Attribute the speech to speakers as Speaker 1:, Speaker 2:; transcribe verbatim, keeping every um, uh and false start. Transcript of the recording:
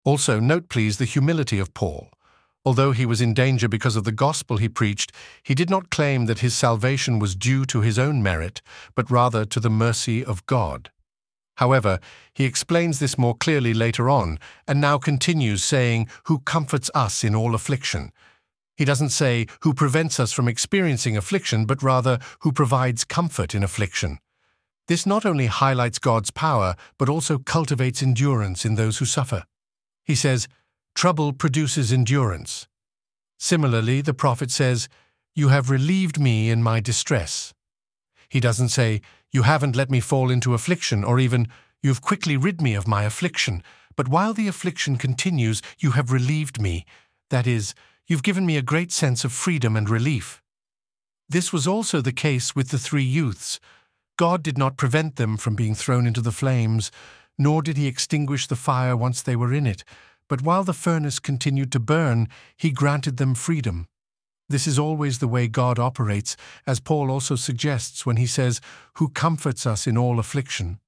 Speaker 1: Also, note please the humility of Paul. Although he was in danger because of the gospel he preached, he did not claim that his salvation was due to his own merit, but rather to the mercy of God. However, he explains this more clearly later on, and now continues saying, "Who comforts us in all affliction." He doesn't say, "Who prevents us from experiencing affliction," but rather, "Who provides comfort in affliction." This not only highlights God's power, but also cultivates endurance in those who suffer. He says, "Trouble produces endurance." Similarly, the prophet says, "You have relieved me in my distress." He doesn't say, "You haven't let me fall into affliction," or even, "You've quickly rid me of my affliction, but while the affliction continues, you have relieved me." That is, you've given me a great sense of freedom and relief. This was also the case with the three youths. God did not prevent them from being thrown into the flames, nor did he extinguish the fire once they were in it, but while the furnace continued to burn, he granted them freedom. This is always the way God operates, as Paul also suggests when he says, "Who comforts us in all affliction."